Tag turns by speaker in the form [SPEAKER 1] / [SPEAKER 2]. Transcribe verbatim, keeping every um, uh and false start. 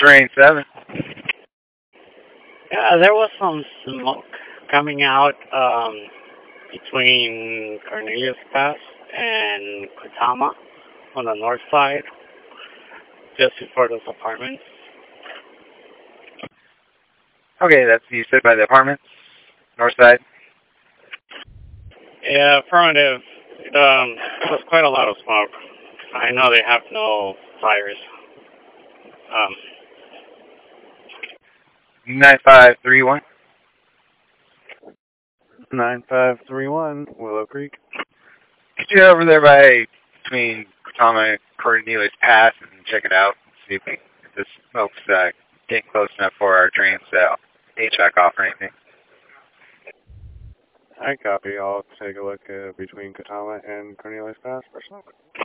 [SPEAKER 1] Train seven.
[SPEAKER 2] Yeah, there was some smoke coming out um, between Cornelius Pass and Kutama on the north side, just before those apartments.
[SPEAKER 1] Okay, that's you said by the apartments, north side.
[SPEAKER 2] Yeah, affirmative. Um, there was quite a lot of smoke. I know they have no fires. Um,
[SPEAKER 1] Nine five three one.
[SPEAKER 3] Nine five three one Willow Creek.
[SPEAKER 1] Could you go over there by between Kutama and Cornelius Pass and check it out? See if, if the smoke's uh, getting close enough for our trains to H V A C off or anything.
[SPEAKER 3] I copy. I'll take a look uh, between Kutama and Cornelius Pass for smoke.